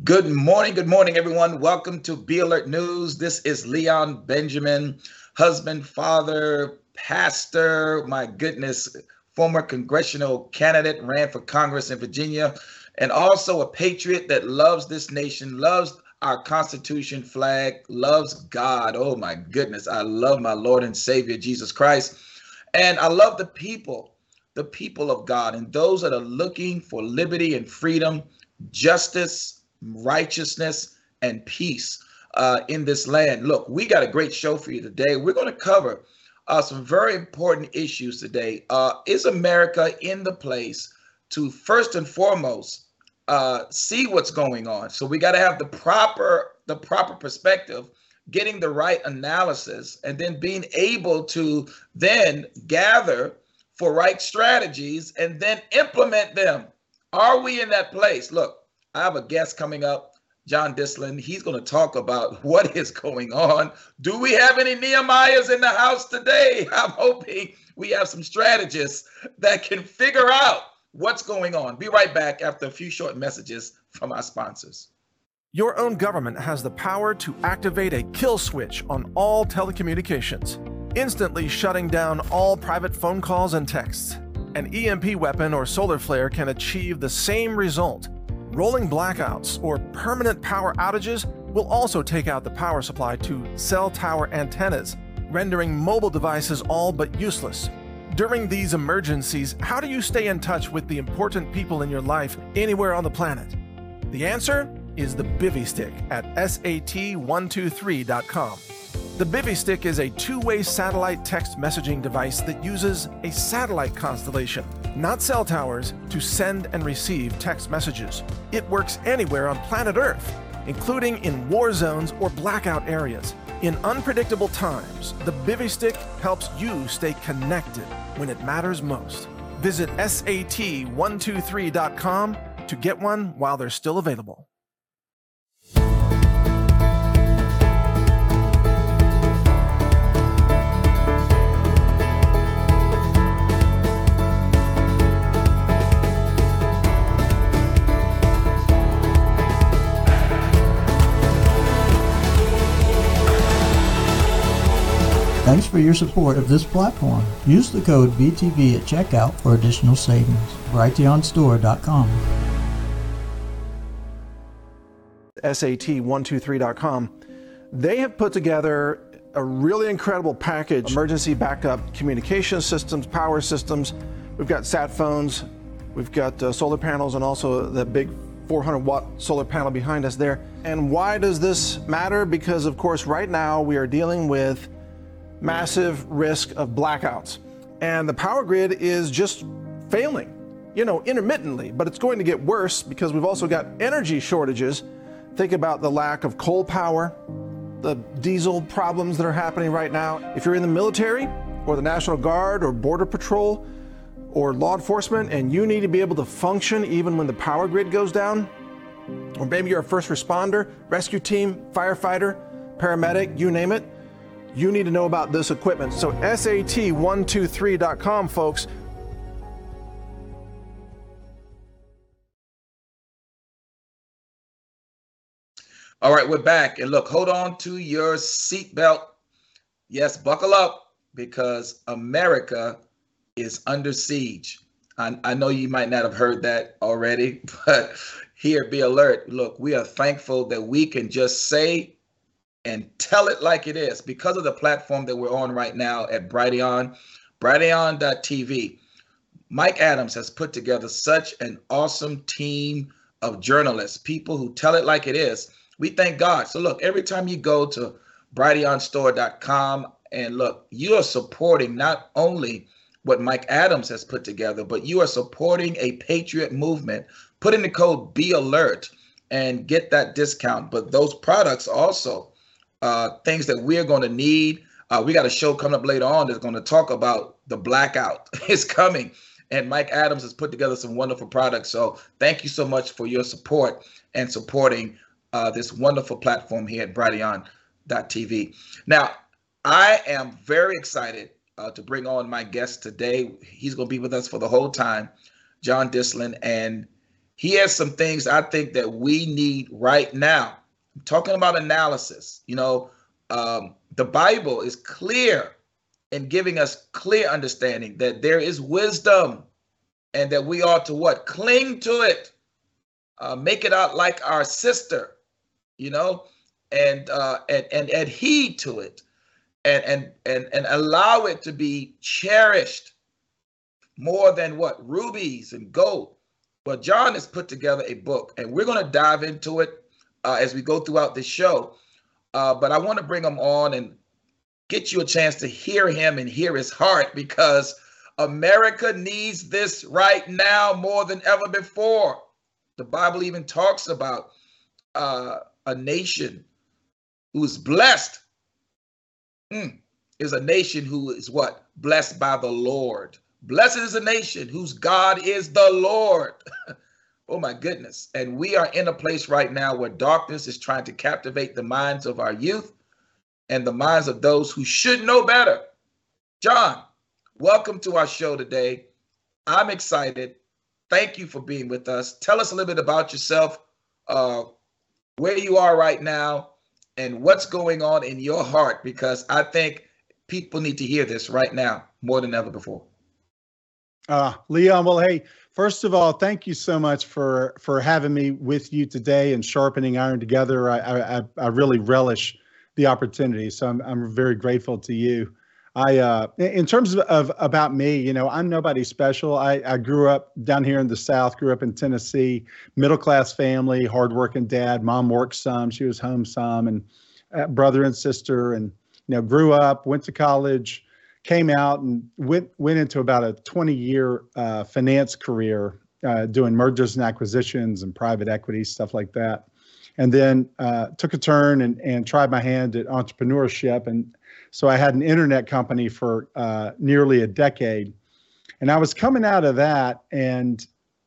Good morning, everyone. Welcome to Be Alert News. This is Leon Benjamin, husband, father, pastor, my goodness, former congressional candidate, ran for Congress in Virginia, and also a patriot that loves this nation, loves our Constitution flag, loves God. Oh my goodness, I love my Lord and Savior, Jesus Christ. And I love the people of God, and those that are looking for liberty and freedom, justice, righteousness, and peace in this land. Look, we got a great show for you today. We're going to cover some very important issues today. Is America in the place to first and foremost see what's going on? So we got to have the proper perspective, getting the right analysis, and then being able to then gather for right strategies and then implement them. Are we in that place? Look, I have a guest coming up, John Dislin. He's going to talk about what is going on. Do we have any Nehemiahs in the house today? I'm hoping we have some strategists that can figure out what's going on. Be right back after a few short messages from our sponsors. Your own government has the power to activate a kill switch on all telecommunications, instantly shutting down all private phone calls and texts. An EMP weapon or solar flare can achieve the same result. Rolling blackouts or permanent power outages will also take out the power supply to cell tower antennas, rendering mobile devices all but useless. During these emergencies, how do you stay in touch with the important people in your life anywhere on the planet? The answer is the Bivy Stick at sat123.com. The Bivy Stick is a two-way satellite text messaging device that uses a satellite constellation, not cell towers, to send and receive text messages. It works anywhere on planet Earth, including in war zones or blackout areas. In unpredictable times, the Bivy Stick helps you stay connected when it matters most. Visit sat123.com to get one while they're still available. Thanks for your support of this platform. Use the code BTV at checkout for additional savings. Brighteonstore.com. SAT123.com. They have put together a really incredible package: emergency backup communication systems, power systems. We've got sat phones, we've got solar panels, and also the big 400-watt solar panel behind us there. And why does this matter? Because, of course, right now we are dealing with massive risk of blackouts. And the power grid is just failing, intermittently, but it's going to get worse because we've also got energy shortages. Think about the lack of coal power, the diesel problems that are happening right now. If you're in the military or the National Guard or Border Patrol or law enforcement and you need to be able to function even when the power grid goes down, or maybe you're a first responder, rescue team, firefighter, paramedic, you name it, you need to know about this equipment. So SAT123.com, folks. All right, we're back. And look, hold on to your seatbelt. Yes, buckle up, because America is under siege. I know you might not have heard that already, but here, be alert. Look, we are thankful that we can just say and tell it like it is because of the platform that we're on right now at Brighteon, Brighteon.tv. Mike Adams has put together such an awesome team of journalists, people who tell it like it is. We thank God. So look, every time you go to brighteonstore.com and look, you are supporting not only what Mike Adams has put together, but you are supporting a patriot movement. Put in the code Be Alert and get that discount. But those products also, things that we're going to need. We got a show coming up later on that's going to talk about the blackout. It's coming. And Mike Adams has put together some wonderful products. So thank you so much for your support and supporting this wonderful platform here at Brighteon.tv. Now, I am very excited to bring on my guest today. He's going to be with us for the whole time, John Dislin, and he has some things I think that we need right now. I'm talking about analysis. The Bible is clear in giving us clear understanding that there is wisdom and that we ought to what? Cling to it, make it out like our sister, and adhere to it, and allow it to be cherished more than what? Rubies and gold. But John has put together a book, and we're going to dive into it as we go throughout this show. But I want to bring him on and get you a chance to hear him and hear his heart, because America needs this right now more than ever before. The Bible even talks about a nation who is blessed is a nation who is what? Blessed by the Lord. Blessed is a nation whose God is the Lord. Oh my goodness. And we are in a place right now where darkness is trying to captivate the minds of our youth and the minds of those who should know better. John, welcome to our show today. I'm excited. Thank you for being with us. Tell us a little bit about yourself, where you are right now, and what's going on in your heart, because I think people need to hear this right now more than ever before. Leon, well, hey, first of all, thank you so much for having me with you today and sharpening iron together. I really relish the opportunity, so I'm very grateful to you. In terms of about me, I'm nobody special. I grew up down here in the South, grew up in Tennessee, middle-class family, hardworking dad. Mom worked some, she was home some, and brother and sister, and grew up, went to college, came out and went into about a 20-year finance career, doing mergers and acquisitions and private equity, stuff like that. And then took a turn and tried my hand at entrepreneurship. And so I had an internet company for nearly a decade. And I was coming out of that, and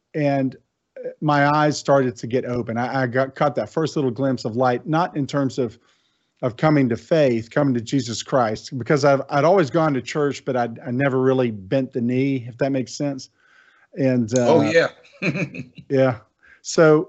my eyes started to get open. I caught that first little glimpse of light, not in terms of coming to faith, coming to Jesus Christ, because I'd always gone to church, but I never really bent the knee, if that makes sense. And oh yeah, yeah. So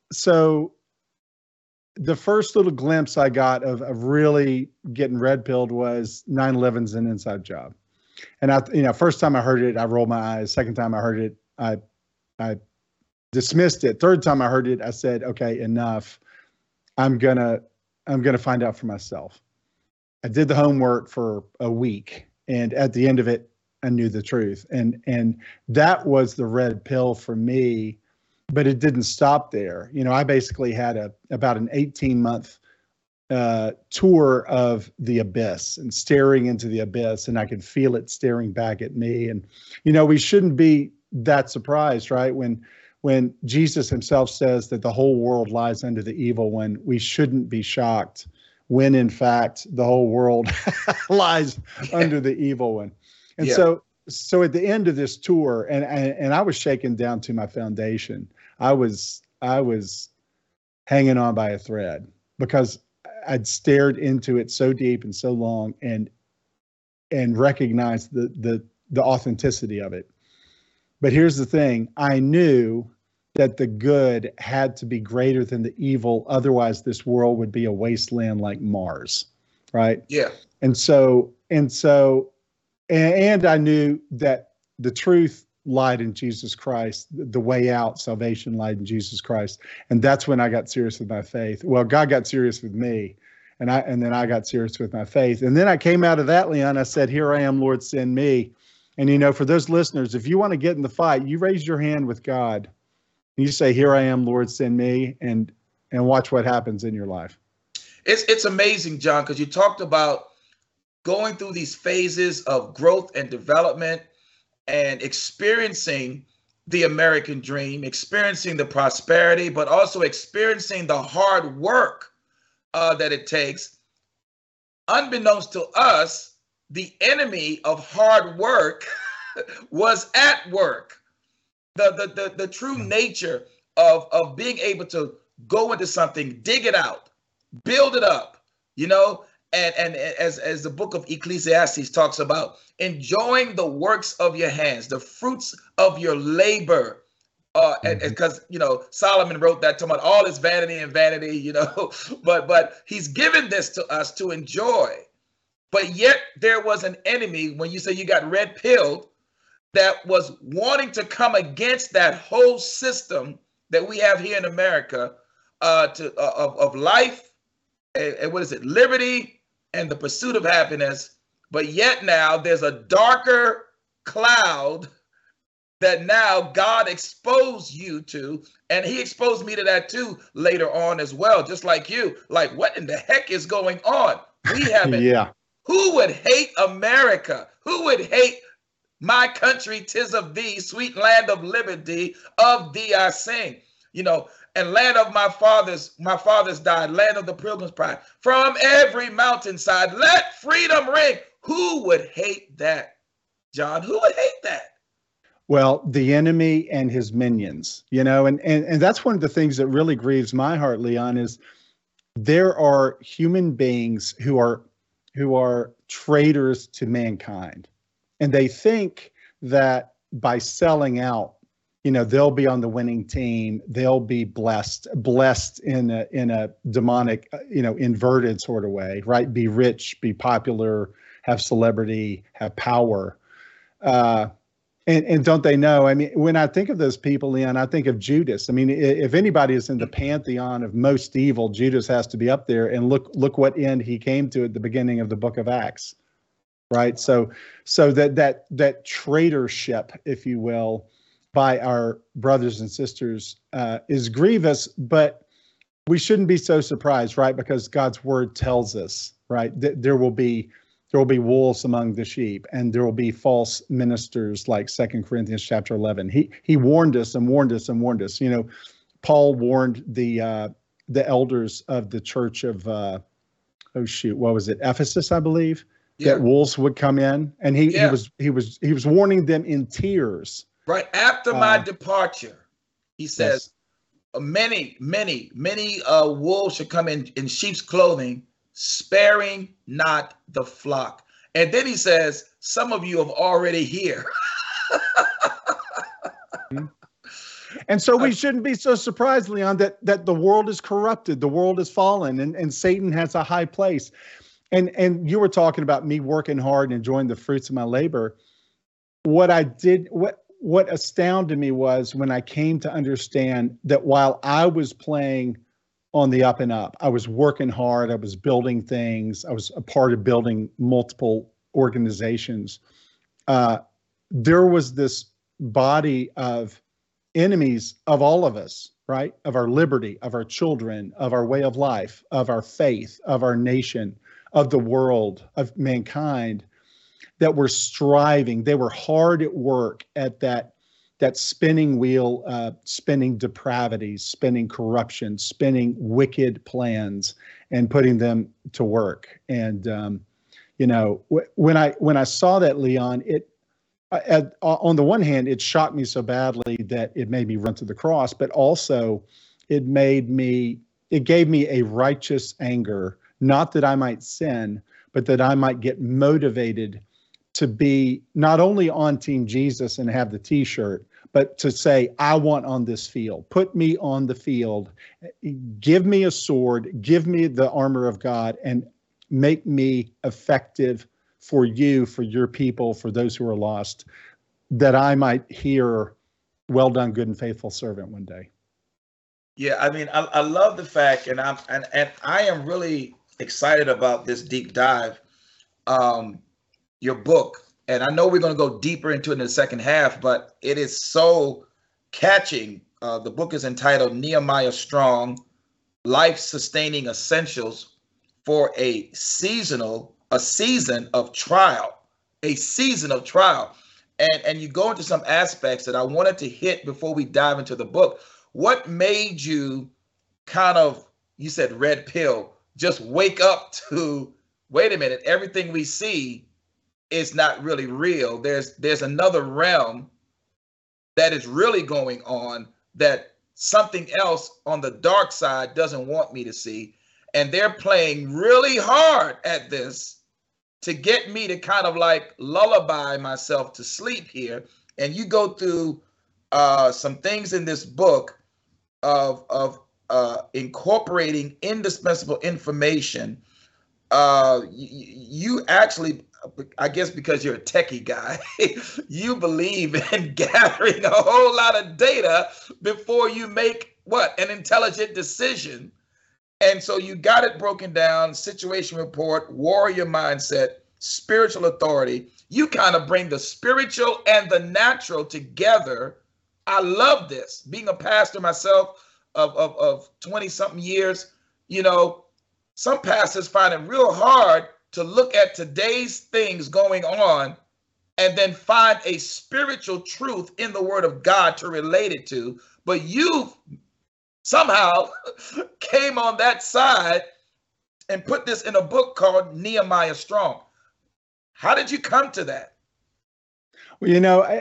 the first little glimpse I got of really getting red-pilled was 9/11's an inside job. And first time I heard it, I rolled my eyes. Second time I heard it, I dismissed it. Third time I heard it, I said, okay, enough. I'm gonna find out for myself. I did the homework for a week, and at the end of it, I knew the truth. And that was the red pill for me, but it didn't stop there. I basically had about an 18-month tour of the abyss and staring into the abyss, and I could feel it staring back at me. And, we shouldn't be that surprised, right? When Jesus himself says that the whole world lies under the evil one, we shouldn't be shocked when, in fact, the whole world lies under the evil one. And so at the end of this tour, and I was shaken down to my foundation. I was hanging on by a thread because I'd stared into it so deep and so long and recognized the authenticity of it. But here's the thing, I knew that the good had to be greater than the evil. Otherwise, this world would be a wasteland like Mars, right? Yeah. And I knew that the truth lied in Jesus Christ. The way out, salvation lied in Jesus Christ. And that's when I got serious with my faith. Well, God got serious with me, and then I got serious with my faith. And then I came out of that, Leon. I said, "Here I am, Lord, send me." And for those listeners, if you want to get in the fight, you raise your hand with God. You say, "Here I am, Lord, send me," and watch what happens in your life. It's amazing, John, because you talked about going through these phases of growth and development and experiencing the American dream, experiencing the prosperity, but also experiencing the hard work that it takes. Unbeknownst to us, the enemy of hard work was at work. The true nature of being able to go into something, dig it out, build it up, and as the book of Ecclesiastes talks about, enjoying the works of your hands, the fruits of your labor, Because Solomon wrote that talking about all is vanity and vanity, but he's given this to us to enjoy. But yet there was an enemy, when you say you got red pilled, that was wanting to come against that whole system that we have here in America, of life, and what is it, liberty and the pursuit of happiness. But yet now there's a darker cloud that now God exposed you to, and he exposed me to that too later on as well, just like you. Like, what in the heck is going on? We haven't. Yeah. Who would hate America? Who would hate my country? 'Tis of thee, sweet land of liberty, of thee I sing. And land of my fathers died, land of the pilgrim's pride. From every mountainside, let freedom ring. Who would hate that, John? Who would hate that? Well, the enemy and his minions, and that's one of the things that really grieves my heart, Leon, is there are human beings who are traitors to mankind. And they think that by selling out, they'll be on the winning team. They'll be blessed in a demonic, inverted sort of way, right? Be rich, be popular, have celebrity, have power. And don't they know? I mean, when I think of those people, Leon, I think of Judas. I mean, if anybody is in the pantheon of most evil, Judas has to be up there. And look what end he came to at the beginning of the book of Acts, right? So that traitorship, if you will, by our brothers and sisters is grievous, but we shouldn't be so surprised, right? Because God's word tells us, right, that there will be wolves among the sheep, and there will be false ministers, like 2 Corinthians chapter 11. He warned us and warned us and warned us. Paul warned the elders of the church of Ephesus, I believe, that wolves would come in, and he was warning them in tears. Right after my departure, he says, many wolves should come in sheep's clothing, sparing not the flock. And then he says, some of you have already here. And so we shouldn't be so surprised, Leon, that the world is corrupted, the world is fallen, and Satan has a high place. And you were talking about me working hard and enjoying the fruits of my labor. What astounded me was when I came to understand that while I was playing on the up and up, I was working hard, I was building things, I was a part of building multiple organizations. There was this body of enemies of all of us, right? Of our liberty, of our children, of our way of life, of our faith, of our nation, of the world, of mankind, that were striving. They were hard at work at that spinning wheel, spinning depravities, spinning corruption, spinning wicked plans, and putting them to work. And when I saw that, Leon, on the one hand, it shocked me so badly that it made me run to the cross, but also it gave me a righteous anger, not that I might sin, but that I might get motivated to be not only on Team Jesus and have the T-shirt, but to say, I want on this field. Put me on the field. Give me a sword. Give me the armor of God, and make me effective for you, for your people, for those who are lost, that I might hear, well done, good and faithful servant, one day. Yeah, I mean, I love the fact, and I am really excited about this deep dive. Your book, and I know we're going to go deeper into it in the second half, but it is so catching. The book is entitled Nehemiah Strong, Life-Sustaining Essentials for a Season of Trial, And you go into some aspects that I wanted to hit before we dive into the book. What made you you said red pill, just wake up to, wait a minute, everything we see is not really real. There's another realm that is really going on that something else on the dark side doesn't want me to see. And they're playing really hard at this to get me to kind of like lullaby myself to sleep here. And you go through some things in this book of incorporating indispensable information. You actually, I guess because you're a techie guy, you believe in gathering a whole lot of data before you make an intelligent decision. And so you got it broken down: situation report, warrior mindset, spiritual authority. You kind of bring the spiritual and the natural together. I love this. Being a pastor myself of 20 something years, some pastors find it real hard to look at today's things going on and then find a spiritual truth in the word of God to relate it to. But you somehow came on that side and put this in a book called Nehemiah Strong. How did you come to that? Well,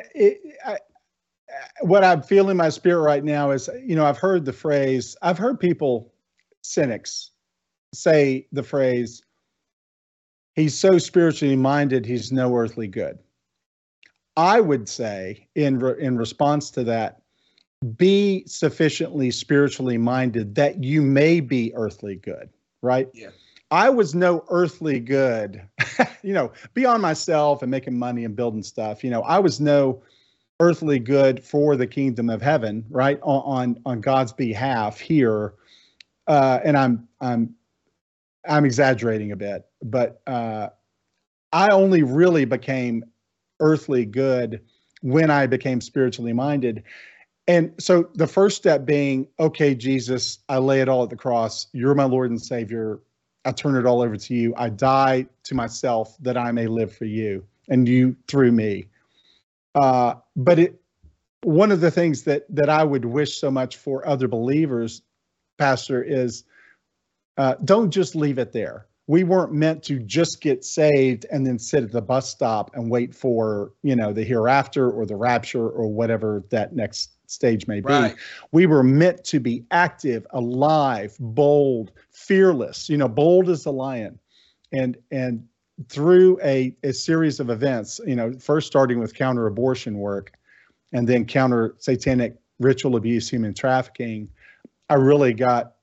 what I feel in my spirit right now is, I've heard people, cynics, say the phrase, he's so spiritually minded, he's no earthly good. I would say in response to that, be sufficiently spiritually minded that you may be earthly good, right? Yeah. I was no earthly good, beyond myself and making money and building stuff. I was no earthly good for the kingdom of heaven, right? On God's behalf here. And I'm exaggerating a bit, but I only really became earthly good when I became spiritually minded. And so the first step being, okay, Jesus, I lay it all at the cross. You're my Lord and Savior. I turn it all over to you. I die to myself that I may live for you and you through me. But one of the things that I would wish so much for other believers, Pastor, is don't just leave it there. We weren't meant to just get saved and then sit at the bus stop and wait for, the hereafter or the rapture or whatever that next stage may be. Right. We were meant to be active, alive, bold, fearless, bold as a lion. And through a series of events, first starting with counter-abortion work and then counter-satanic ritual abuse, human trafficking, I really got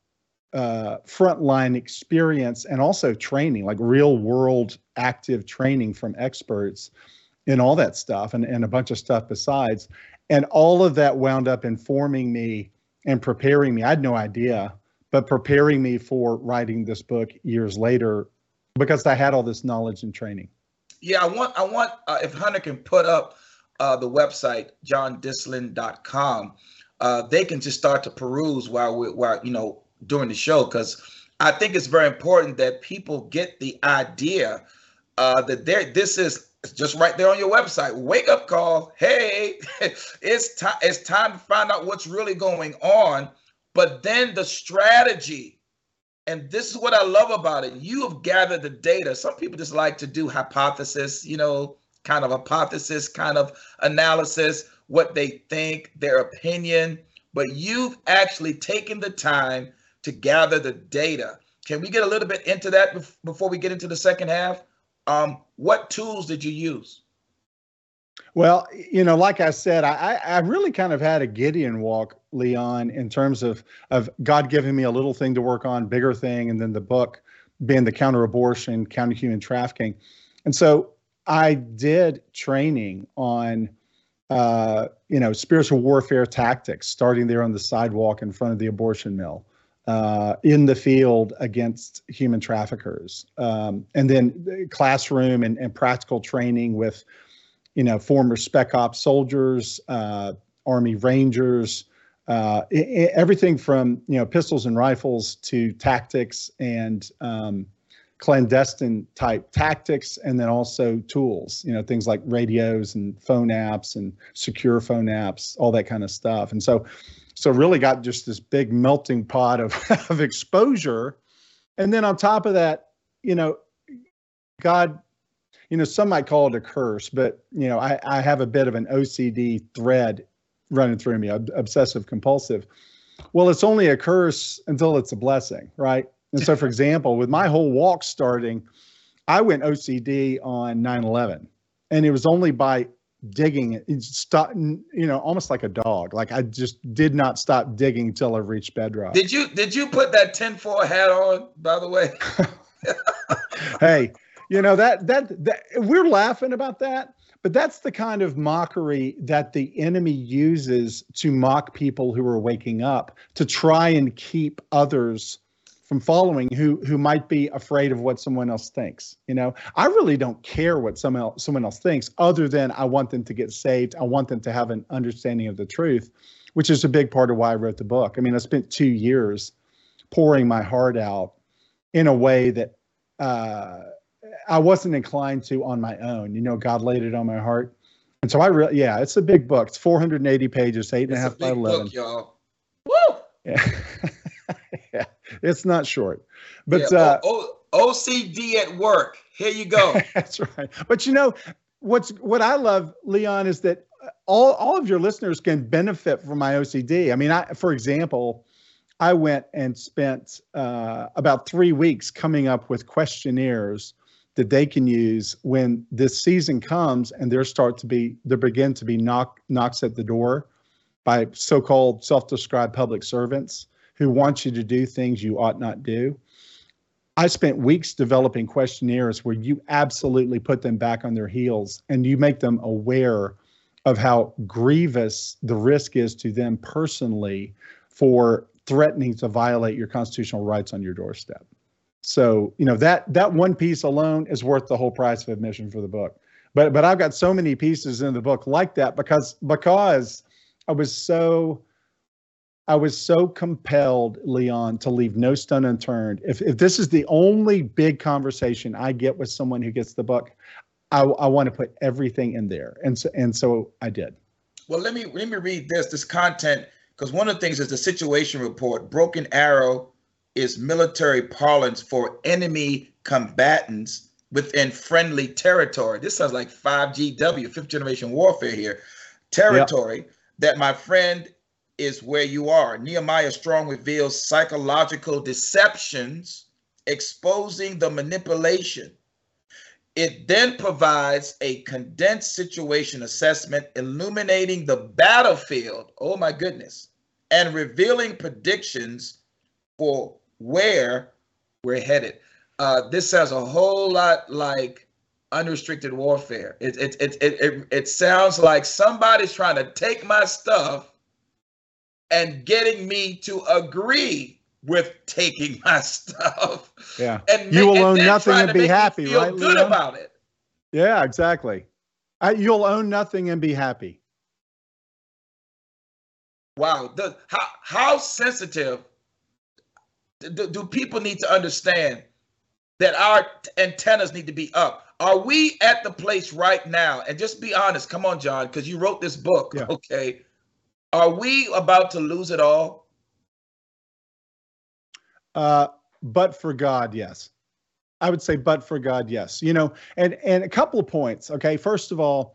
frontline experience and also training, like real world active training from experts in all that stuff and a bunch of stuff besides. And all of that wound up informing me and preparing me. I had no idea, but preparing me for writing this book years later because I had all this knowledge and training. Yeah, I want if Hunter can put up the website, johndislin.com, they can just start to peruse while during the show, because I think it's very important that people get the idea that this is just right there on your website. Wake up call. Hey, it's time to find out what's really going on. But then the strategy, and this is what I love about it. You have gathered the data. Some people just like to do hypothesis, kind of hypothesis, kind of analysis, what they think, their opinion. But you've actually taken the time to gather the data. Can we get a little bit into that before we get into the second half? What tools did you use? Well, like I said, I really kind of had a Gideon walk, Leon, in terms of God giving me a little thing to work on, bigger thing, and then the book being the counter-abortion, counter-human trafficking. And so I did training on, spiritual warfare tactics, starting there on the sidewalk in front of the abortion mill, in the field against human traffickers, and then classroom and practical training with, former Spec Ops soldiers, Army Rangers, everything from, pistols and rifles to tactics and clandestine type tactics, and then also tools, things like radios and phone apps and secure phone apps, all that kind of stuff. And so really got just this big melting pot of exposure. And then on top of that, God, some might call it a curse, but, I have a bit of an OCD thread running through me, obsessive compulsive. Well, it's only a curse until it's a blessing, right? And so, for example, with my whole walk starting, I went OCD on 9/11. And it was only by digging. It stopped, almost like a dog. Like I just did not stop digging until I reached bedrock. Did you put that tinfoil hat on, by the way? Hey, that we're laughing about that, but that's the kind of mockery that the enemy uses to mock people who are waking up, to try and keep others from following who might be afraid of what someone else thinks. I really don't care what someone else thinks, other than I want them to get saved. I want them to have an understanding of the truth, which is a big part of why I wrote the book. I mean, I spent 2 years pouring my heart out in a way that I wasn't inclined to on my own. God laid it on my heart. And so it's a big book. It's 480 pages, 8.5 by 11. Book, y'all. Woo! Yeah. Yeah, it's not short, but OCD at work. Here you go. That's right. But what I love, Leon, is that all of your listeners can benefit from my OCD. I mean, for example, I went and spent about 3 weeks coming up with questionnaires that they can use when this season comes and there begin to be knocks at the door by so-called self-described public servants who want you to do things you ought not do. I spent weeks developing questionnaires where you absolutely put them back on their heels and you make them aware of how grievous the risk is to them personally for threatening to violate your constitutional rights on your doorstep. So, that one piece alone is worth the whole price of admission for the book. But I've got so many pieces in the book like that because I was so compelled, Leon, to leave no stone unturned. If this is the only big conversation I get with someone who gets the book, I want to put everything in there. And so I did. Well, let me read this content, because one of the things is the situation report. Broken Arrow is military parlance for enemy combatants within friendly territory. This sounds like 5GW, fifth generation warfare here. Territory that, my friend, is where you are. Nehemiah Strong reveals psychological deceptions, exposing the manipulation. It then provides a condensed situation assessment, illuminating the battlefield, oh my goodness, and revealing predictions for where we're headed. This sounds a whole lot like unrestricted warfare. It sounds like somebody's trying to take my stuff and getting me to agree with taking my stuff. Yeah. And you will own nothing and be happy, right? Feel good about it. Yeah, exactly. You'll own nothing and be happy. Wow. How sensitive do people need to understand that our antennas need to be up? Are we at the place right now? And just be honest. Come on, John, because you wrote this book. Yeah. Okay. Are we about to lose it all? But for God, yes. I would say, but for God, yes. And a couple of points. Okay. First of all,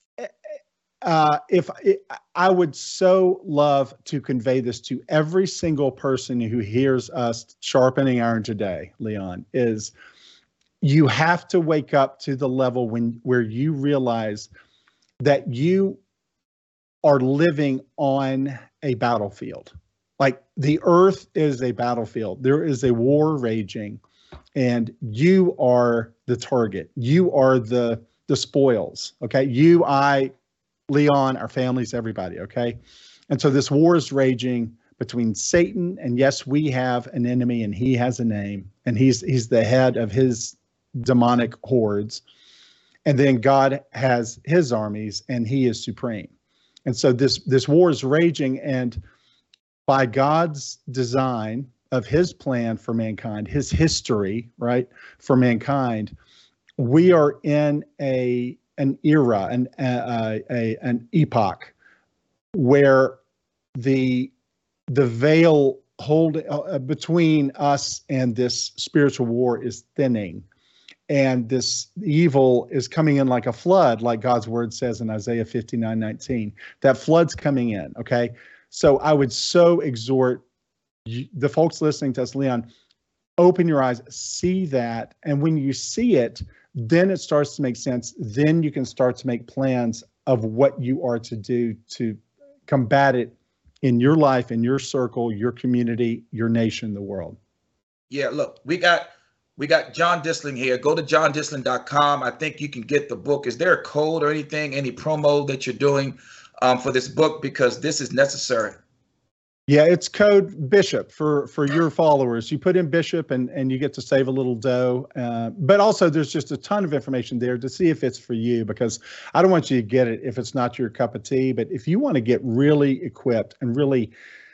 I would so love to convey this to every single person who hears us sharpening iron today, Leon, is you have to wake up to the level where you realize that you are living on a battlefield. Like the earth is a battlefield. There is a war raging, and you are the target. You are the spoils. Okay. You, I, Leon, our families, everybody. Okay. And so this war is raging between Satan, and yes, we have an enemy and he has a name, and he's the head of his demonic hordes. And then God has his armies and he is supreme. And so this war is raging, and by God's design of his plan for mankind, his history, right, for mankind, we are in an era, an epoch where the veil between us and this spiritual war is thinning. And this evil is coming in like a flood, like God's word says in Isaiah 59:19. That flood's coming in, okay? So I would so exhort the folks listening to us, Leon, open your eyes, see that. And when you see it, then it starts to make sense. Then you can start to make plans of what you are to do to combat it in your life, in your circle, your community, your nation, the world. Yeah, look, we got John Disling here. Go to johndisling.com. I think you can get the book. Is there a code or anything, any promo that you're doing for this book? Because this is necessary. Yeah, it's code Bishop for your followers. You put in Bishop and you get to save a little dough. But also there's just a ton of information there to see if it's for you, because I don't want you to get it if it's not your cup of tea. But if you want to get really equipped and really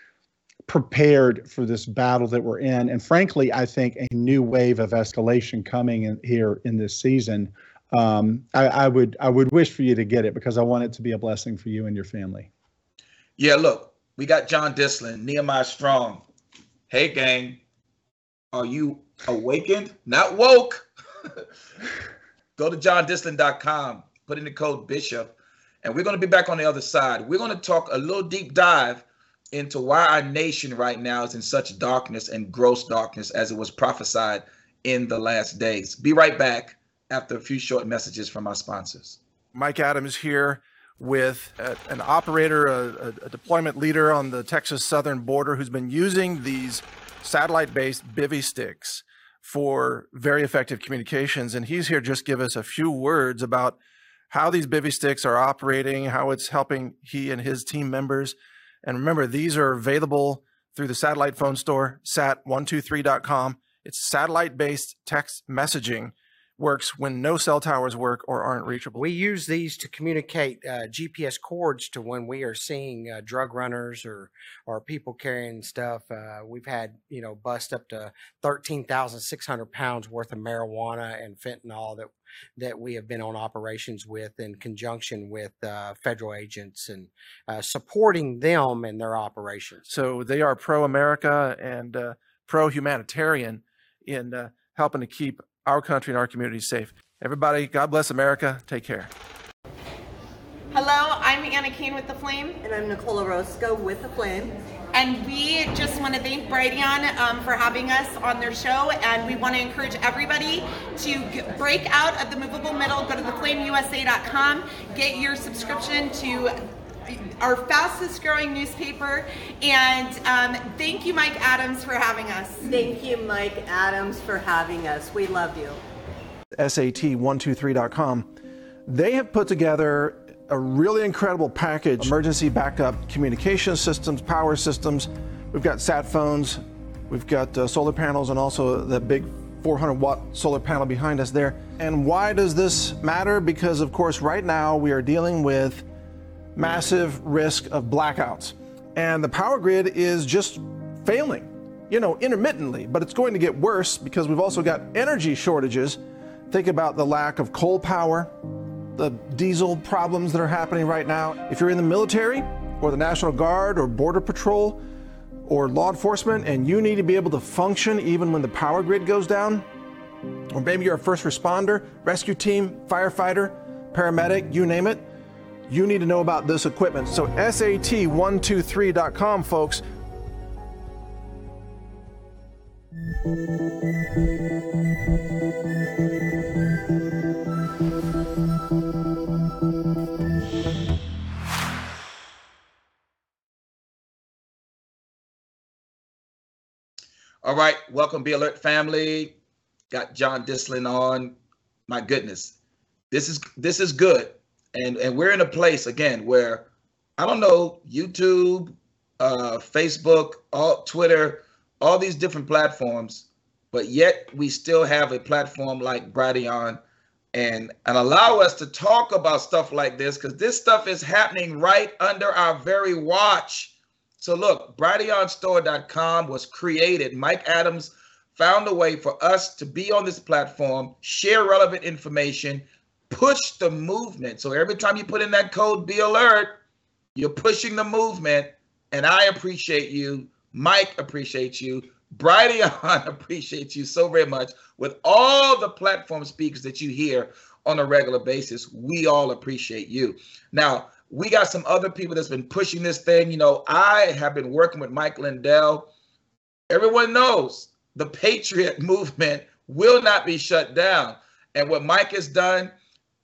prepared for this battle that we're in, and frankly, I think a new wave of escalation coming in here in this season, I would wish for you to get it, because I want it to be a blessing for you and your family. Yeah, look. We got John Disling, Nehemiah Strong. Hey, gang, are you awakened? Not woke. Go to johndisling.com, put in the code Bishop, and we're going to be back on the other side. We're going to talk a little deep dive into why our nation right now is in such darkness and gross darkness as it was prophesied in the last days. Be right back after a few short messages from our sponsors. Mike Adams here with an operator, a deployment leader on the Texas southern border who's been using these satellite-based bivy sticks for very effective communications. And he's here just give us a few words about how these bivy sticks are operating, how it's helping he and his team members. And remember, these are available through the satellite phone store, sat123.com. It's satellite-based text messaging. Works when no cell towers work or aren't reachable. We use these to communicate GPS codes to when we are seeing drug runners or people carrying stuff. We've had, bust up to 13,600 pounds worth of marijuana and fentanyl that we have been on operations with in conjunction with federal agents and supporting them in their operations. So they are pro-America and pro-humanitarian in helping to keep our country and our community safe. Everybody, God bless America. Take care. Hello, I'm Anna Kane with The Flame. And I'm Nicola Roscoe with The Flame. And we just want to thank Brighteon for having us on their show. And we want to encourage everybody to break out of the movable middle. Go to theflameusa.com. Get your subscription to our fastest growing newspaper. And thank you, Mike Adams, for having us. Thank you, Mike Adams, for having us. We love you. SAT123.com. They have put together a really incredible package, emergency backup communication systems, power systems. We've got sat phones, we've got solar panels, and also the big 400-watt solar panel behind us there. And why does this matter? Because, of course, right now we are dealing with massive risk of blackouts. And the power grid is just failing, intermittently, but it's going to get worse because we've also got energy shortages. Think about the lack of coal power, the diesel problems that are happening right now. If you're in the military or the National Guard or Border Patrol or law enforcement and you need to be able to function even when the power grid goes down, or maybe you're a first responder, rescue team, firefighter, paramedic, you name it, you need to know about this equipment. So SAT123.com, folks. All right, welcome, Be Alert family. Got John Disling on. My goodness, this is good. And we're in a place, again, where, I don't know, YouTube, Facebook, Twitter, all these different platforms, but yet we still have a platform like Brighteon and allow us to talk about stuff like this, because this stuff is happening right under our very watch. So look, BrighteonStore.com was created. Mike Adams found a way for us to be on this platform, share relevant information, push the movement. So every time you put in that code, Be Alert, you're pushing the movement. And I appreciate you. Mike appreciates you. Brighteon appreciates you so very much. With all the platform speakers that you hear on a regular basis, we all appreciate you. Now, we got some other people that's been pushing this thing. I have been working with Mike Lindell. Everyone knows the Patriot movement will not be shut down. And what Mike has done,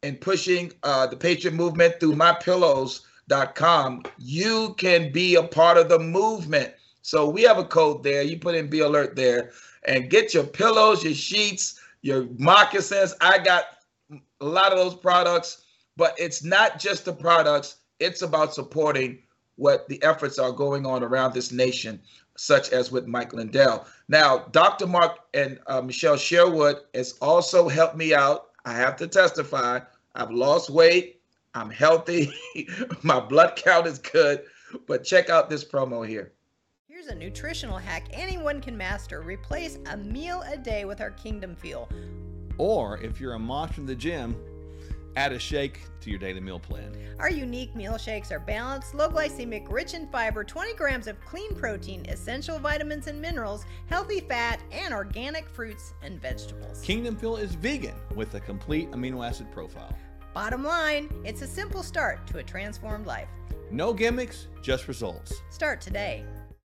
in pushing the Patriot movement through mypillows.com, you can be a part of the movement. So we have a code there. You put in Be Alert there and get your pillows, your sheets, your moccasins. I got a lot of those products, but it's not just the products. It's about supporting what the efforts are going on around this nation, such as with Mike Lindell. Now, Dr. Mark and Michelle Sherwood has also helped me out. I have to testify. I've lost weight. I'm healthy. My blood count is good. But check out this promo here. Here's a nutritional hack anyone can master. Replace a meal a day with our Kingdom Fuel. Or if you're a monster in the gym, add a shake to your daily meal plan. Our unique meal shakes are balanced, low glycemic, rich in fiber, 20 grams of clean protein, essential vitamins and minerals, healthy fat, and organic fruits and vegetables. Kingdom Fuel is vegan with a complete amino acid profile. Bottom line, it's a simple start to a transformed life. No gimmicks, just results. Start today.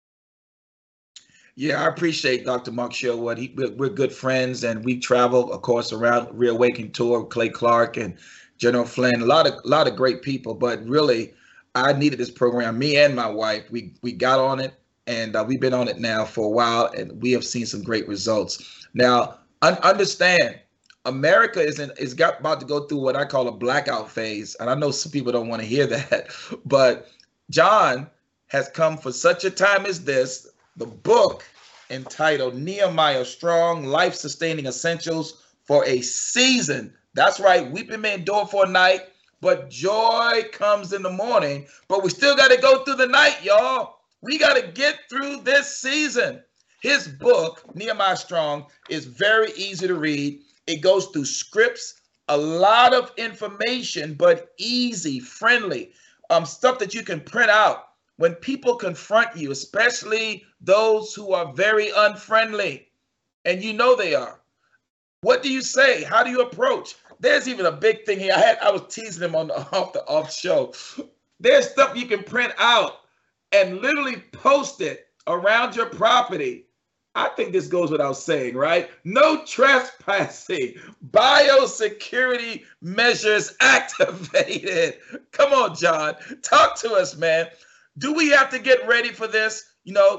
Yeah, I appreciate Dr. Mark Sherwood. We're good friends, and we travel, of course, around Reawaken Tour, Clay Clark and General Flynn, a lot of great people. But really, I needed this program. Me and my wife, we got on it, and we've been on it now for a while, and we have seen some great results. Now, understand, America is about to go through what I call a blackout phase, and I know some people don't want to hear that, but John has come for such a time as this. The book entitled Nehemiah Strong, Life-Sustaining Essentials for a Season. That's right. Weeping may endure for a night, but joy comes in the morning. But we still got to go through the night, y'all. We got to get through this season. His book, Nehemiah Strong, is very easy to read. It goes through scripts, a lot of information, but easy, friendly, stuff that you can print out. When people confront you, especially those who are very unfriendly, and you know they are, what do you say? How do you approach? There's even a big thing here. I was teasing him on the off show. There's stuff you can print out and literally post it around your property. I think this goes without saying, right? No trespassing. Biosecurity measures activated. Come on, John. Talk to us, man. Do we have to get ready for this? You know,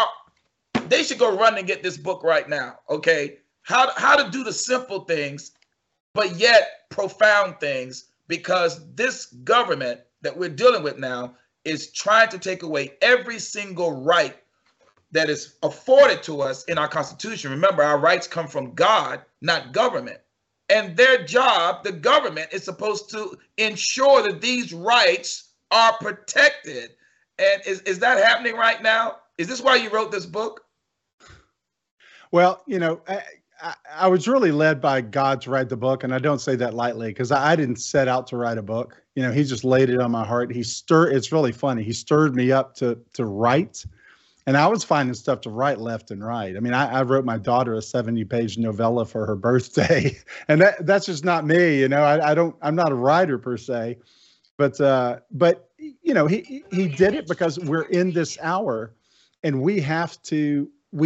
they should go run and get this book right now, okay? How to do the simple things, but yet profound things, because this government that we're dealing with now is trying to take away every single right that is afforded to us in our Constitution. Remember, our rights come from God, not government. And their job, the government, is supposed to ensure that these rights are protected. And is that happening right now? Is this why you wrote this book? Well, you know, I was really led by God to write the book, and I don't say that lightly, because I didn't set out to write a book. You know, he just laid it on my heart. It's really funny. He stirred me up to write, and I was finding stuff to write left and right. I mean, I wrote my daughter a 70-page novella for her birthday, and that's just not me. You know, I'm not a writer per se, but you know, he did it because we're in this hour, and we have to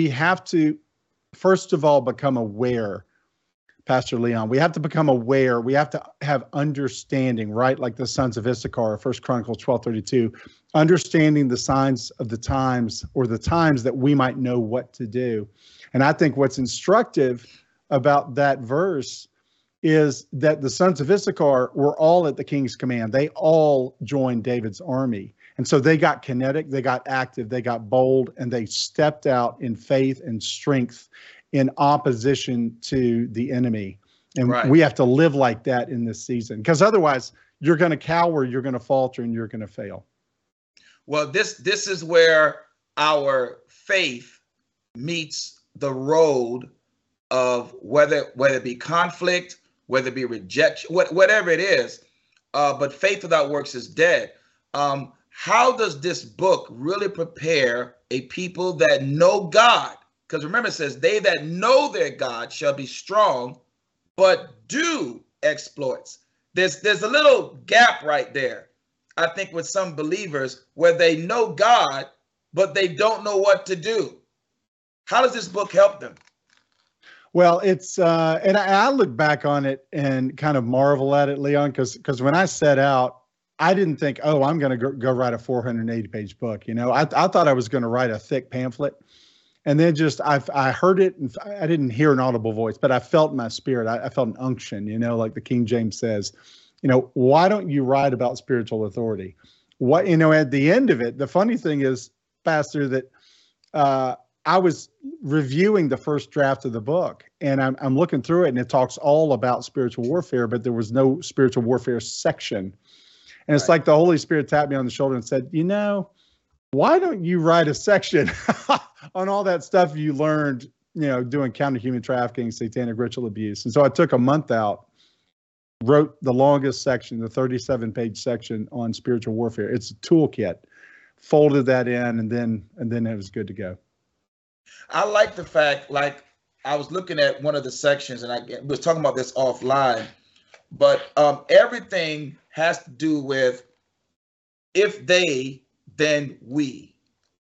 first of all become aware, Pastor Leon. We have to become aware. We have to have understanding, right? Like the sons of Issachar, 1 Chronicles 12:32, understanding the signs of the times, or the times, that we might know what to do. And I think what's instructive about that verse is that the sons of Issachar were all at the king's command. They all joined David's army. And so they got kinetic, they got active, they got bold, and they stepped out in faith and strength in opposition to the enemy. And we have to live like that in this season, because otherwise you're going to cower, you're going to falter, and you're going to fail. Well, this is where our faith meets the road of whether it be conflict, whether it be rejection, whatever it is. But faith without works is dead. How does this book really prepare a people that know God? Because remember, it says, they that know their God shall be strong, but do exploits. There's a little gap right there, I think, with some believers, where they know God, but they don't know what to do. How does this book help them? Well, it's and I look back on it and kind of marvel at it, Leon, because when I set out, I didn't think, oh, I'm going to go write a 480-page book. You know, I thought I was going to write a thick pamphlet, and then just I heard it, and I didn't hear an audible voice, but I felt in my spirit, I felt an unction. You know, like the King James says, you know, why don't you write about spiritual authority? What, you know, at the end of it, the funny thing is, Pastor, that I was reviewing the first draft of the book, and I'm looking through it, and it talks all about spiritual warfare, but there was no spiritual warfare section. And it's like the Holy Spirit tapped me on the shoulder and said, you know, why don't you write a section on all that stuff you learned, you know, doing counter-human trafficking, satanic ritual abuse? And so I took a month out, wrote the longest section, the 37-page section on spiritual warfare. It's a toolkit, folded that in, and then it was good to go. I like the fact, like, I was looking at one of the sections, and I was talking about this offline, but everything has to do with if they, then we.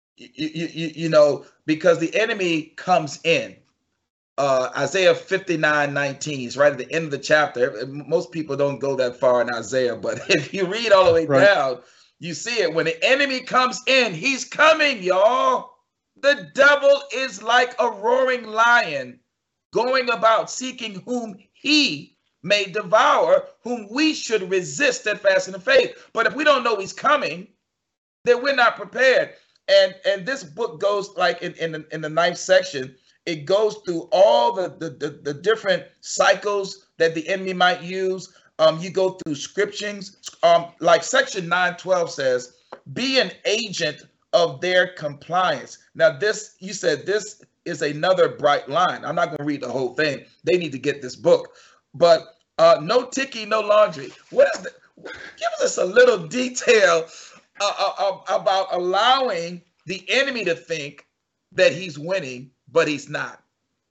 You know, because the enemy comes in. Isaiah 59:19 is right at the end of the chapter. Most people don't go that far in Isaiah, but if you read all the way down, you see it. When the enemy comes in, he's coming, y'all. The devil is like a roaring lion going about seeking whom he may devour, whom we should resist steadfast in the faith. But if we don't know he's coming, then we're not prepared. And this book goes like in the 9th section, it goes through all the different cycles that the enemy might use. You go through scriptures. Like section 9:12 says, be an agent of their compliance. Now this, you said this is another bright line. I'm not going to read the whole thing. They need to get this book. But no ticky, no laundry. What is the, give us a little detail about allowing the enemy to think that he's winning, but he's not.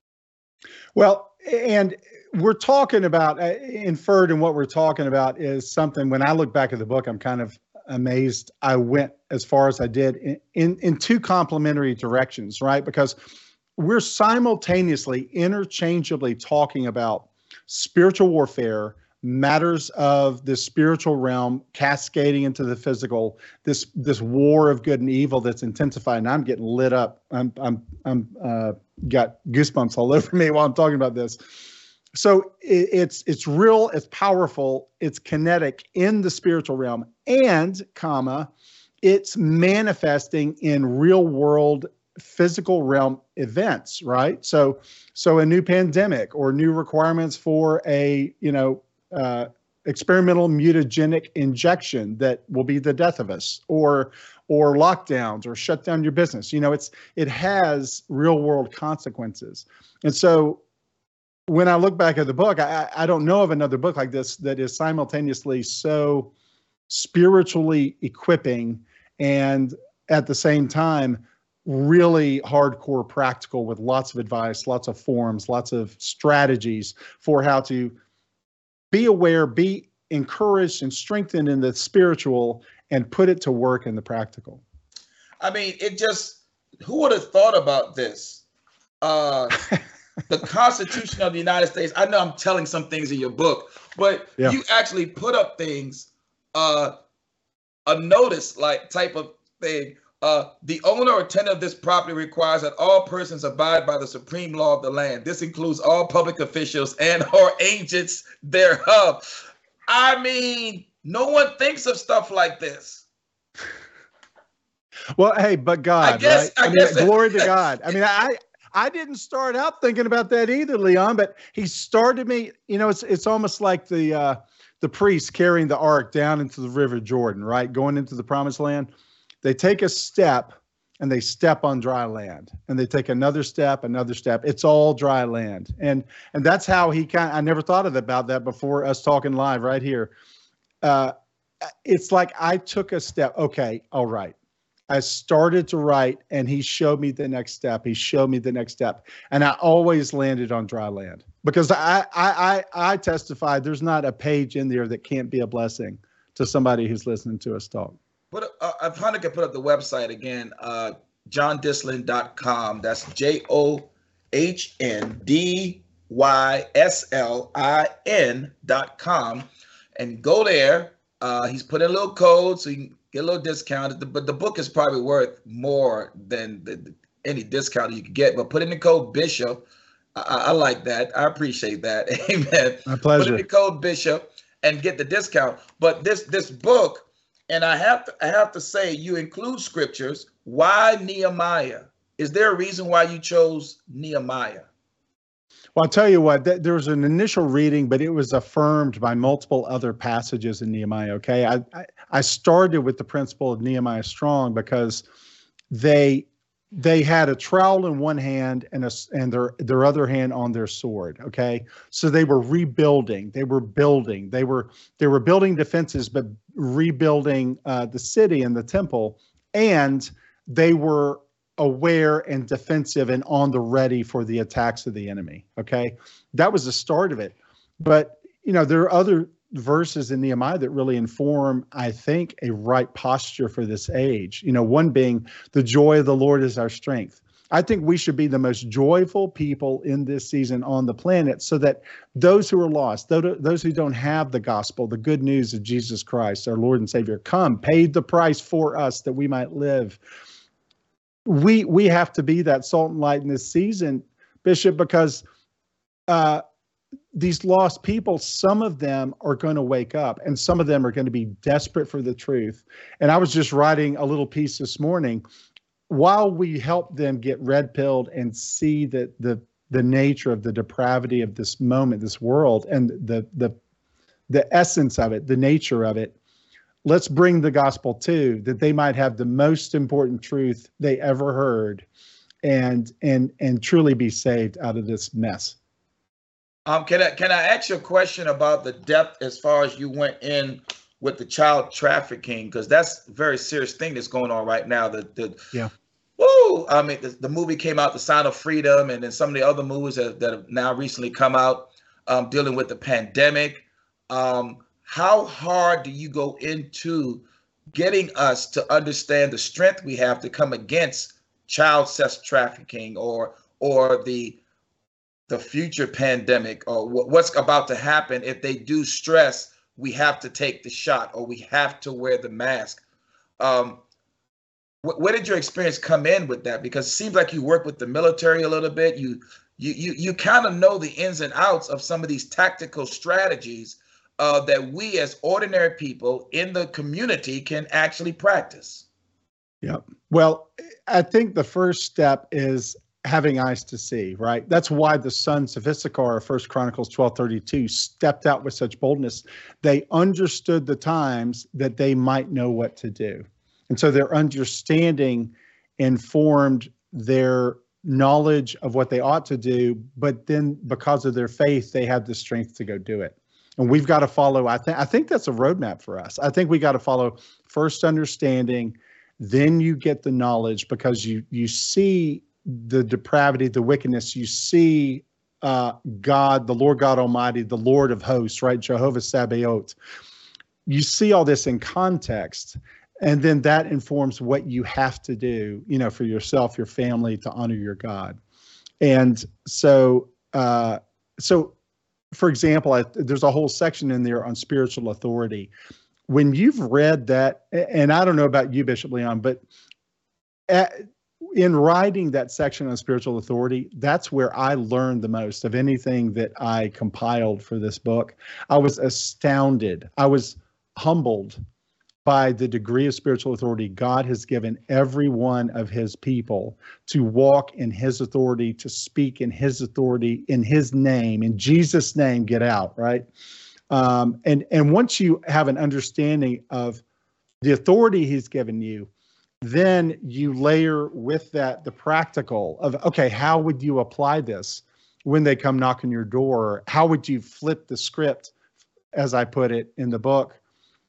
Well, and we're talking about, inferred in what we're talking about is something, when I look back at the book, I'm kind of amazed I went as far as I did in two complementary directions, right? Because we're simultaneously, interchangeably talking about spiritual warfare, matters of the spiritual realm cascading into the physical, this war of good and evil that's intensified. And I'm getting lit up. I'm got goosebumps all over me while I'm talking about this. So it's real, it's powerful, it's kinetic in the spiritual realm, and it's manifesting in real world physical realm events, right? So a new pandemic or new requirements for a, experimental mutagenic injection that will be the death of us, or lockdowns, or shut down your business. It has real world consequences. And so when I look back at the book, I don't know of another book like this that is simultaneously so spiritually equipping and at the same time really hardcore practical, with lots of advice, lots of forms, lots of strategies for how to be aware, be encouraged and strengthened in the spiritual, and put it to work in the practical. I mean, who would have thought about this? The Constitution of the United States. I know I'm telling some things in your book, but you actually put up things, a notice like type of thing. The owner or tenant of this property requires that all persons abide by the supreme law of the land. This includes all public officials and or agents thereof. I mean, no one thinks of stuff like this. Well, hey, but God, right? I mean, glory to God. I mean, I didn't start out thinking about that either, Leon, but he started me, it's almost like the priests carrying the ark down into the River Jordan, right? Going into the promised land. They take a step and they step on dry land, and they take another step. It's all dry land. And that's how I never thought about that before us talking live right here. It's like I took a step. Okay. All right. I started to write, and he showed me the next step. And I always landed on dry land, because I testify there's not a page in there that can't be a blessing to somebody who's listening to us talk. But if Hunter could put up the website again, johndislin.com. That's JOHNDISLIN.com. BYSLIN.com, and go there. He's put in a little code so you can get a little discount. But the book is probably worth more than any discount you can get. But put in the code Bishop. I like that. I appreciate that. Amen. My pleasure. Put in the code Bishop and get the discount. But this book, and I have to say, you include scriptures. Why Nehemiah? Is there a reason why you chose Nehemiah? Well, I'll tell you what, there was an initial reading, but it was affirmed by multiple other passages in Nehemiah, okay? I started with the principle of Nehemiah Strong because they had a trowel in one hand and their other hand on their sword, okay? So they were rebuilding, they were building defenses, but rebuilding the city and the temple, and they were aware and defensive and on the ready for the attacks of the enemy, okay? That was the start of it. But, there are other verses in Nehemiah that really inform, I think, a right posture for this age. One being, the joy of the Lord is our strength. I think we should be the most joyful people in this season on the planet, so that those who are lost, those who don't have the gospel, the good news of Jesus Christ, our Lord and Savior, paid the price for us that we might live. We have to be that salt and light in this season, Bishop, because these lost people, some of them are going to wake up and some of them are going to be desperate for the truth. And I was just writing a little piece this morning. While we help them get red-pilled and see the nature of the depravity of this moment, this world, and the essence of it, the nature of it, let's bring the gospel too, that they might have the most important truth they ever heard, and truly be saved out of this mess. Can I ask you a question about the depth as far as you went in with the child trafficking? Because that's a very serious thing that's going on right now. Yeah. Woo! I mean, the movie came out, The Sound of Freedom, and then some of the other movies that have now recently come out dealing with the pandemic. How hard do you go into getting us to understand the strength we have to come against child sex trafficking or the future pandemic, or what's about to happen if they do stress we have to take the shot or we have to wear the mask? Where did your experience come in with that? Because it seems like you work with the military a little bit. You kind of know the ins and outs of some of these tactical strategies that we as ordinary people in the community can actually practice. Yeah. Well, I think the first step is having eyes to see, right? That's why the sons of Issachar, 1 Chronicles 12:32, stepped out with such boldness. They understood the times that they might know what to do. And so their understanding informed their knowledge of what they ought to do, but then because of their faith, they had the strength to go do it. And we've got to follow, I think that's a roadmap for us. I think we got to follow first understanding, then you get the knowledge, because you see the depravity, the wickedness, you see God, the Lord God Almighty, the Lord of hosts, right? Jehovah Sabaoth. You see all this in context, and then that informs what you have to do, for yourself, your family, to honor your God. And so, for example, there's a whole section in there on spiritual authority. When you've read that, and I don't know about you, Bishop Leon, but in writing that section on spiritual authority, that's where I learned the most of anything that I compiled for this book. I was astounded. I was humbled by the degree of spiritual authority God has given every one of his people to walk in his authority, to speak in his authority, in his name, in Jesus' name, get out, right? And once you have an understanding of the authority he's given you, then you layer with that the practical of, okay, how would you apply this when they come knock on your door? How would you flip the script, as I put it in the book,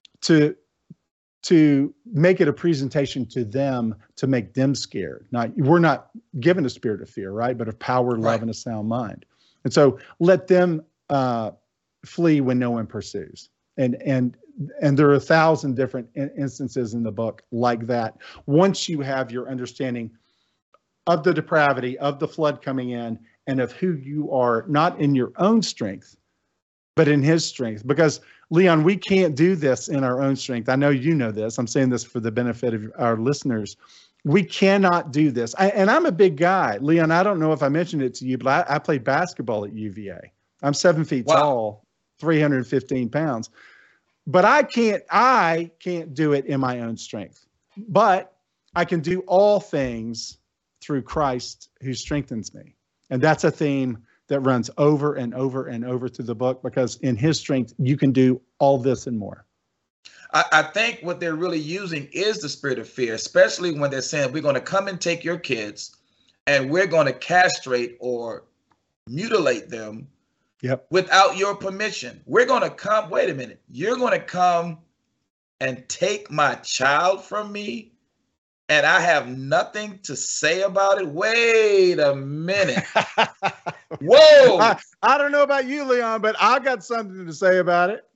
to make it a presentation to them to make them scared? We're not given a spirit of fear, right? But of power, love, and a sound mind. And so let them flee when no one pursues. And there are 1,000 different instances in the book like that. Once you have your understanding of the depravity, of the flood coming in, and of who you are, not in your own strength, but in his strength. Because, Leon, we can't do this in our own strength. I know you know this. I'm saying this for the benefit of our listeners. We cannot do this. And I'm a big guy. Leon, I don't know if I mentioned it to you, but I played basketball at UVA. I'm 7 feet tall, 315 pounds. But I can't do it in my own strength. But I can do all things through Christ who strengthens me. And that's a theme that runs over and over and over through the book, because in his strength, you can do all this and more. I think what they're really using is the spirit of fear, especially when they're saying, we're going to come and take your kids and we're going to castrate or mutilate them without your permission. We're going to come, wait a minute, you're going to come and take my child from me and I have nothing to say about it? Wait a minute. Whoa. I don't know about you, Leon, but I got something to say about it.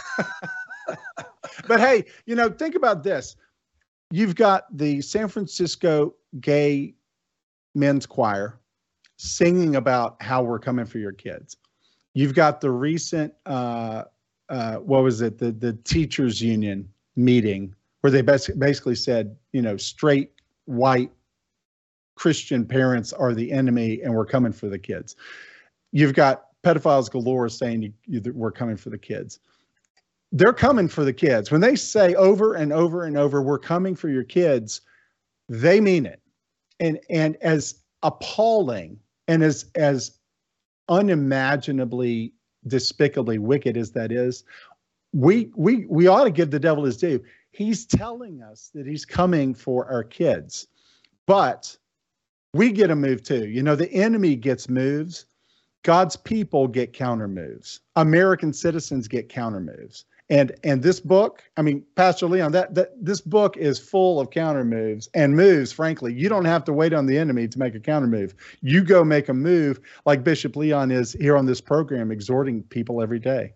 But hey, think about this. You've got the San Francisco Gay Men's Choir singing about how we're coming for your kids. You've got the recent, what was it? The teachers union meeting where they basically said, straight white Christian parents are the enemy and we're coming for the kids. You've got pedophiles galore saying we're coming for the kids. They're coming for the kids. When they say over and over and over, we're coming for your kids, they mean it. And as appalling and as unimaginably, despicably wicked as that is, we ought to give the devil his due. He's telling us that he's coming for our kids, but we get a move too. The enemy gets moves. God's people get counter moves. American citizens get counter moves. And this book, Pastor Leon, this book is full of counter moves and moves, frankly. You don't have to wait on the enemy to make a counter move. You go make a move like Bishop Leon is here on this program, exhorting people every day.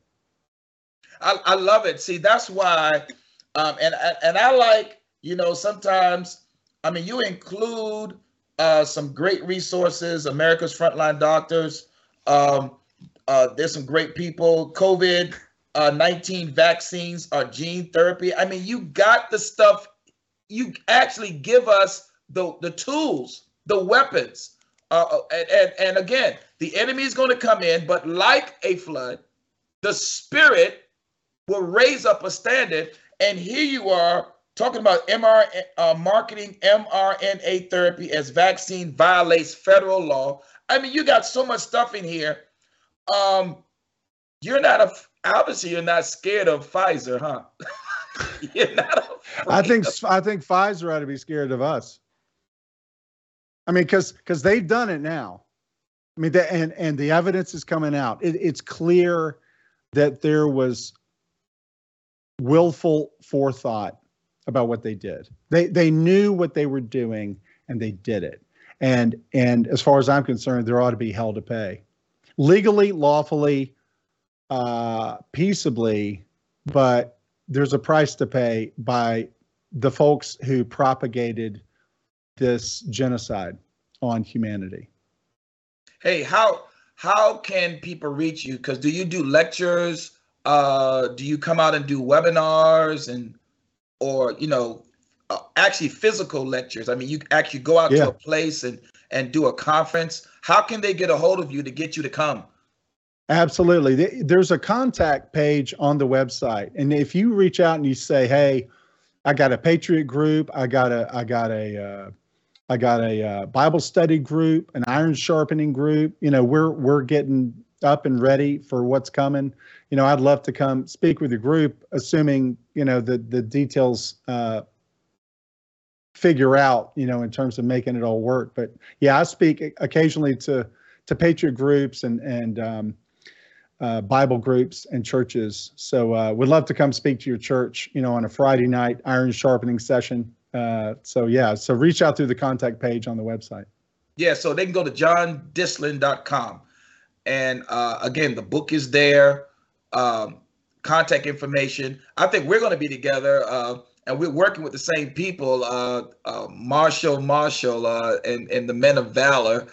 I love it. See, that's why, and I like, sometimes, you include some great resources, America's Frontline Doctors. There's some great people, COVID-19 vaccines, gene therapy. You got the stuff. You actually give us the tools, the weapons. And again, the enemy is going to come in, but like a flood, the Spirit will raise up a standard. And here you are talking about marketing mRNA therapy as vaccine violates federal law. You got so much stuff in here. You're not scared of Pfizer, huh? You're not. I think Pfizer ought to be scared of us. Because they've done it now. And the evidence is coming out. It's clear that there was willful forethought about what they did. They knew what they were doing and they did it. And as far as I'm concerned, there ought to be hell to pay. Legally, lawfully, peaceably, but there's a price to pay by the folks who propagated this genocide on humanity. Hey, how can people reach you? Because do you do lectures? Do you come out and do webinars or actually physical lectures? You actually go out to a place and do a conference. How can they get a hold of you to get you to come? Absolutely. There's a contact page on the website. And if you reach out and you say, hey, I got a Patriot group, I got a Bible study group, an iron sharpening group, we're getting up and ready for what's coming. I'd love to come speak with the group, assuming, the details figure out, in terms of making it all work. But yeah, I speak occasionally to Patriot groups and Bible groups and churches. So would love to come speak to your church, on a Friday night iron sharpening session. So reach out through the contact page on the website. Yeah, so they can go to johndislin.com. And again, the book is there. Contact information. I think we're going to be together, and we're working with the same people, Marshall, and the Men of Valor.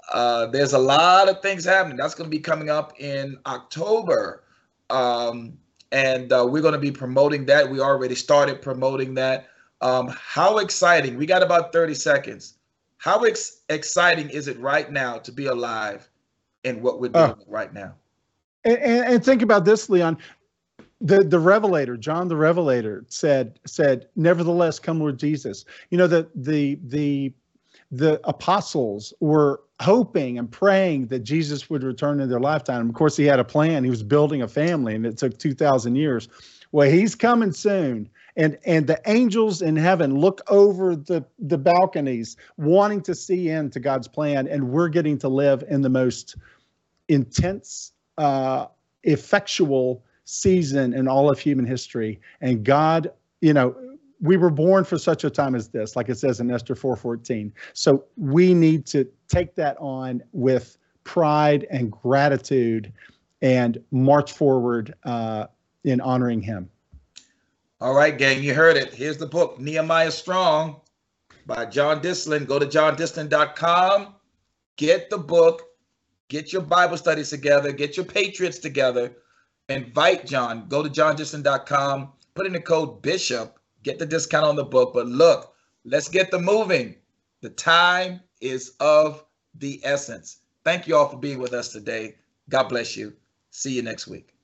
There's a lot of things happening. That's going to be coming up in October. And we're going to be promoting that. We already started promoting that. How exciting. We got about 30 seconds. How exciting is it right now to be alive in what we're doing right now? And think about this, Leon. The Revelator, John the Revelator, said, "Nevertheless, come, Lord Jesus." You know, the apostles were hoping and praying that Jesus would return in their lifetime. Of course, he had a plan. He was building a family, and it took 2,000 years. Well, he's coming soon. And the angels in heaven look over the balconies, wanting to see into God's plan. And we're getting to live in the most intense, effectual season in all of human history. And God, you know, we were born for such a time as this, like it says in Esther 4:14. So we need to take that on with pride and gratitude and march forward in honoring him. All right, gang, you heard it. Here's the book, Nehemiah Strong by John Dislin. Go to johndislin.com, get the book, get your Bible studies together, get your Patriots together, invite John. Go to johndislin.com, put in the code BISHOP, get the discount on the book. But look, let's get them moving. The time is of the essence. Thank you all for being with us today. God bless you. See you next week.